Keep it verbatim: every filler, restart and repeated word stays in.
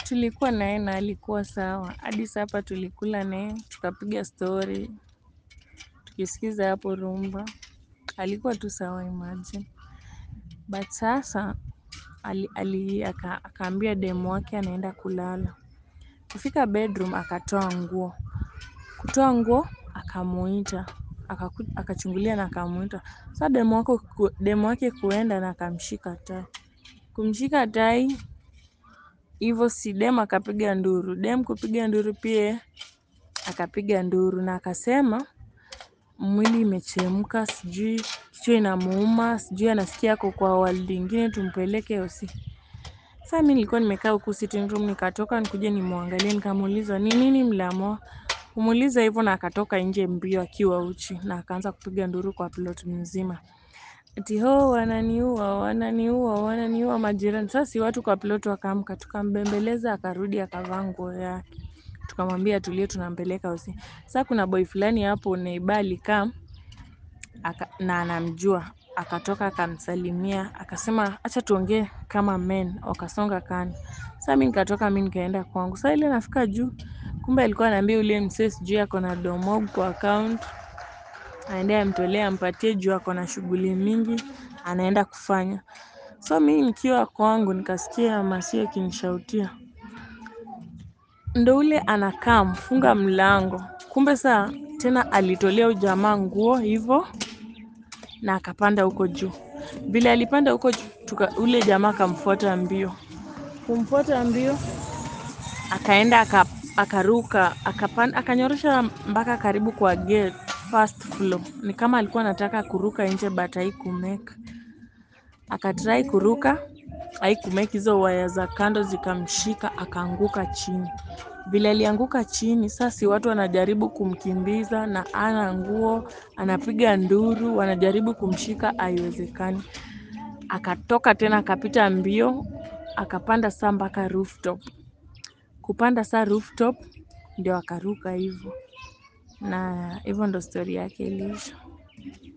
tulikuwa naye na alikuwa sawa. Hadi sapa tulikula naye, tukapiga story, tukisikiza hapo rumba. Alikuwa tu sawa imagine. But sasa ali, ali aka, akaambia demu wake anaenda kulala. Kufika bedroom akatoa nguo. Kutoa nguo akamuita. Akaku- Akachungulia na akamuita. Sasa demu wake ku- demu wake kuenda na akamshika tai. Kumshika tai hivyo si dem akapiga nduru. Dem kupiga nduru pia akapiga nduru na akasema mwili imechemka, sijui kichwa inamuuma, sijui anasikia ako kwa world ingine, tumpeleke hosi. Sasa mimi nilikuwa nimekaa huku sitting room, nikatoka nikuje nimwangalie, nikamuuliza ni nini mliamua kumuuliza hivyo, na akatoka nje mbio akiwa uchi na akaanza kupiga nduru kwa plot mzima. Ati ho, wananiua, wananiua, wananiua majirani. Sasa si watu kwa plot wakaamka, tukambembeleza akarudi akavaa nguo yake. Tukamwambia tulie tunampeleka hosi. Sasa kuna boy fulani hapo neighbor alikaa aka, na anamjua akatoka akamsalimia akasema acha tuongee kama men, wakasonga kando. Sasa mimi nikatoka, mimi nikaenda kwangu. Sasa ile nafika juu, kumbe alikuwa anaambia ule msee sijui ako na domob kwa account, aende amtolee ampatie juu ako na shughuli mingi anaenda kufanya. So mimi nikiwa kwangu nikasikia Masi akinishautia, ndo ule anakaa mfunga mlango. Kumbe saa tena alitolea ujamaa nguo hivyo na akapanda huko juu. Vile alipanda huko juu, tuka, ule jamaa akamfuata mbio. Kumfuata mbio akaenda aka, akaruka akapanda, akanyorosha mpaka karibu kwa gate first floor. Ni kama alikuwa anataka kuruka nje but haikumeka. Akatrai kuruka haikumeka, hizo waya za kando zikamshika akaanguka chini. Vile alianguka chini, sasa si watu wanajaribu kumkimbiza na ana nguo, anapiga nduru, wanajaribu kumshika, haiwezekani. Akatoka tena akapita mbio, akapanda saa mpaka rooftop. Kupanda saa rooftop ndio akaruka hivyo, na hivyo ndo story yake iliisha.